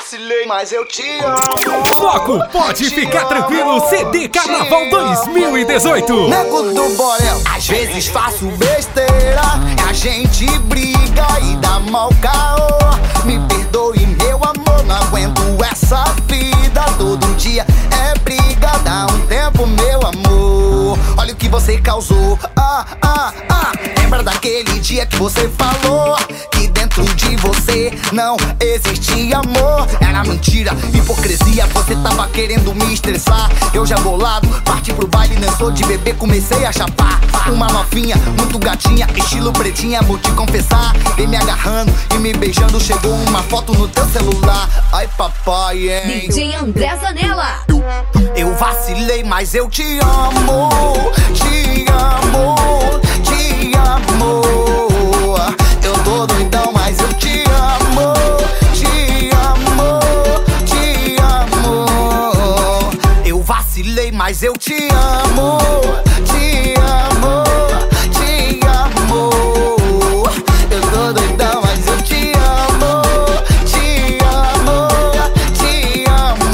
vacilei, mas eu te amo. Foco, pode ficar tranquilo, CD Carnaval 2018. Nego do Borel, às vezes faço besteira, a gente briga e dá mal caô. Me perdoe, meu amor, não aguento essa vida. Todo dia é briga, dá um tempo, meu amor. Olha o que você causou. Lembra daquele dia que você falou que dentro de você não existia amor? Era mentira, hipocrisia, você tava querendo me estressar. Eu já bolado, parti pro baile, nem sou de bebê, comecei a chapar. Uma novinha, muito gatinha, estilo pretinha, vou te confessar. Vem me agarrando e me beijando, chegou uma foto no teu celular. Ai papai, hein? DJ André Zanella. Eu vacilei, mas eu te amo, te amo, te amo. Eu tô doidão, mas eu te amo, te amo, te amo. Eu vacilei, mas eu te amo, te amo, te amo. Eu tô doidão, mas eu te amo, te amo, te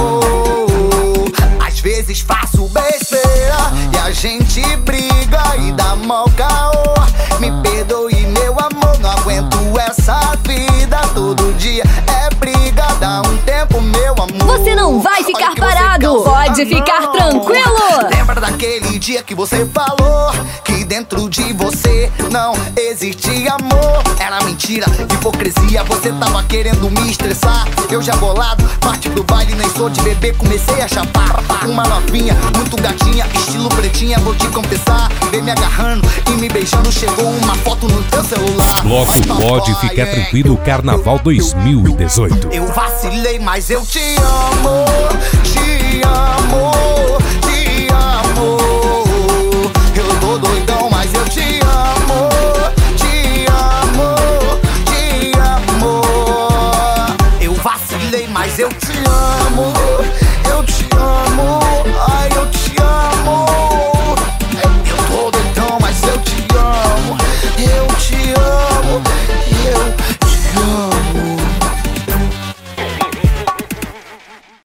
amo. Às vezes faço besteira e a gente briga e dá mal caô. Me perdoe, meu amor, não aguento essa vida. Todo dia é briga, dá um tempo, meu amor. Você não vai ficar parado, pode ficar tranquilo. Lembra daquele dia que você falou que dentro de você não existia amor? Era mentira, hipocrisia, você tava querendo me estressar. Eu já bolado, parti pro baile, nem sou de bebê, comecei a chapar. Uma novinha, muito gatinha, estilo pretinha, vou te confessar. Vem me agarrando e me beijando, chegou uma foto no teu celular. Bloco Pode Ficar Tranquilo Carnaval 2018. Eu vacilei, mas eu te amo, te amo, te amo. Eu tô doidão, mas eu te amo, te amo, te amo. Eu vacilei, mas eu te amo.